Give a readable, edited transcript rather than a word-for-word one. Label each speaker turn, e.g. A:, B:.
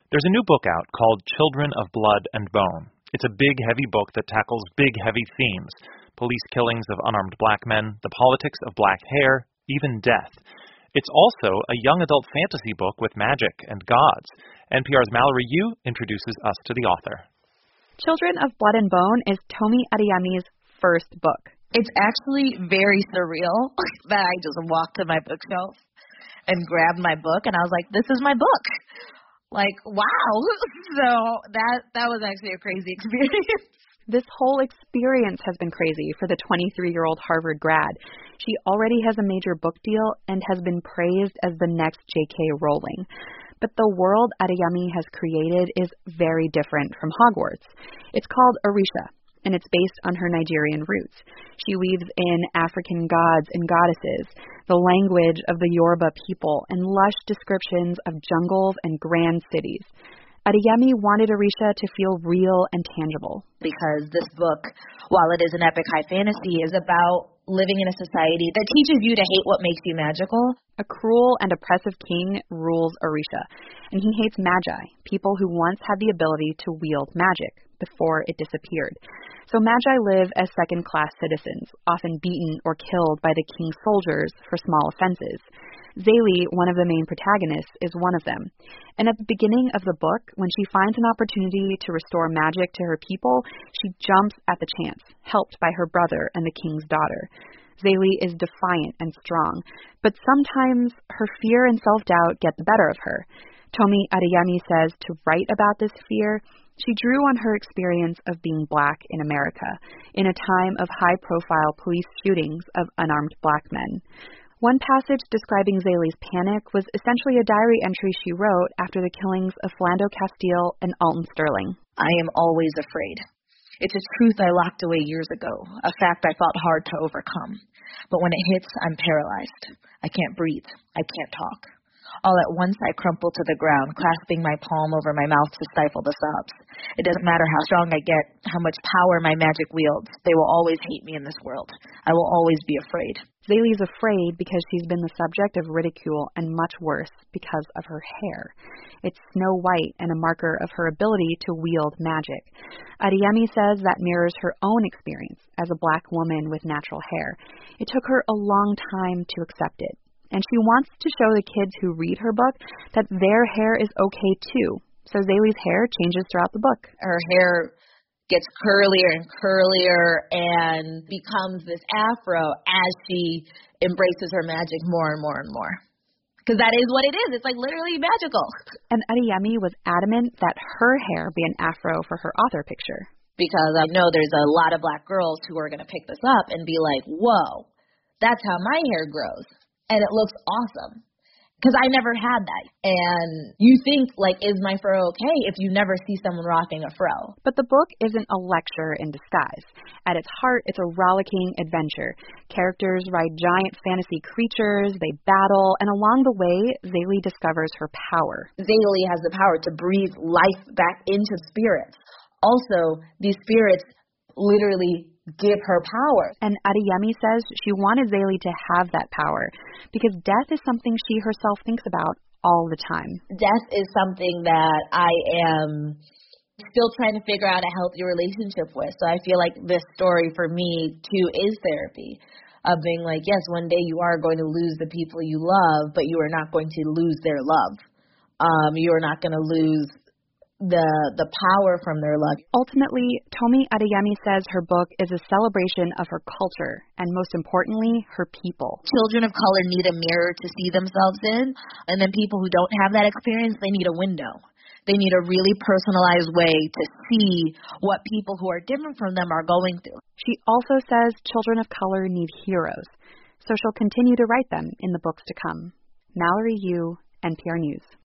A: There's a new book out called Children of Blood and Bone. It's a big, heavy book that tackles big, heavy themes: police killings of unarmed black men, the politics of black hair, even death. It's also a young adult fantasy book with magic and gods. NPR's Mallory Yu introduces us to the author.
B: Children of Blood and Bone is Tomi Adeyemi's first book.
C: It's actually very surreal that I just walked to my bookshelf and grabbed my book, and I was like, this is my book. Like, wow. So that was actually a crazy experience.
B: This whole experience has been crazy for the 23-year-old Harvard grad. She already has a major book deal and has been praised as the next J.K. Rowling. But the world Adeyemi has created is very different from Hogwarts. It's called Orisha, and it's based on her Nigerian roots. She weaves in African gods and goddesses, the language of the Yoruba people, and lush descriptions of jungles and grand cities. Adeyemi wanted Orisha to feel real and tangible.
C: Because this book, while it is an epic high fantasy, is about living in a society that teaches you to hate what makes you magical.
B: A cruel and oppressive king rules Orisha, and he hates magi, people who once had the ability to wield magic before it disappeared. So magi live as second-class citizens, often beaten or killed by the king's soldiers for small offenses. Zélie, one of the main protagonists, is one of them. And at the beginning of the book, when she finds an opportunity to restore magic to her people, she jumps at the chance, helped by her brother and the king's daughter. Zélie is defiant and strong, but sometimes her fear and self-doubt get the better of her. Tomi Adeyemi says to write about this fear, she drew on her experience of being black in America, in a time of high-profile police shootings of unarmed black men. One passage describing Zélie's panic was essentially a diary entry she wrote after the killings of Philando Castile and Alton Sterling.
C: I am always afraid. It's a truth I locked away years ago, a fact I fought hard to overcome. But when it hits, I'm paralyzed. I can't breathe. I can't talk. All at once, I crumple to the ground, clasping my palm over my mouth to stifle the sobs. It doesn't matter how strong I get, how much power my magic wields. They will always hate me in this world. I will always be afraid.
B: Zélie's afraid because she's been the subject of ridicule, and much worse, because of her hair. It's snow white and a marker of her ability to wield magic. Adeyemi says that mirrors her own experience as a black woman with natural hair. It took her a long time to accept it. And she wants to show the kids who read her book that their hair is okay too. So Zélie's hair changes throughout the book.
C: Her hair gets curlier and curlier and becomes this afro as she embraces her magic more and more and more. Because that is what it is. It's like literally magical.
B: And Adeyemi was adamant that her hair be an afro for her author picture.
C: Because I know there's a lot of black girls who are going to pick this up and be like, whoa, that's how my hair grows. And it looks awesome. Because I never had that. And you think, like, is my fro okay if you never see someone rocking a fro?
B: But the book isn't a lecture in disguise. At its heart, it's a rollicking adventure. Characters ride giant fantasy creatures, they battle, and along the way, Zélie discovers her power.
C: Zélie has the power to breathe life back into spirits. Also, these spirits literally give her power.
B: And Adeyemi says she wanted Zélie to have that power because death is something she herself thinks about all the time.
C: Death is something that I am still trying to figure out a healthy relationship with. So I feel like this story for me, too, is therapy. Of being like, yes, one day you are going to lose the people you love, but you are not going to lose their love. You are not going to lose the power from their love.
B: Ultimately, Tomi Adeyemi says her book is a celebration of her culture and, most importantly, her people.
C: Children of color need a mirror to see themselves in, and then people who don't have that experience, they need a window. They need a really personalized way to see what people who are different from them are going through.
B: She also says children of color need heroes, so she'll continue to write them in the books to come. Mallory Yu, NPR News.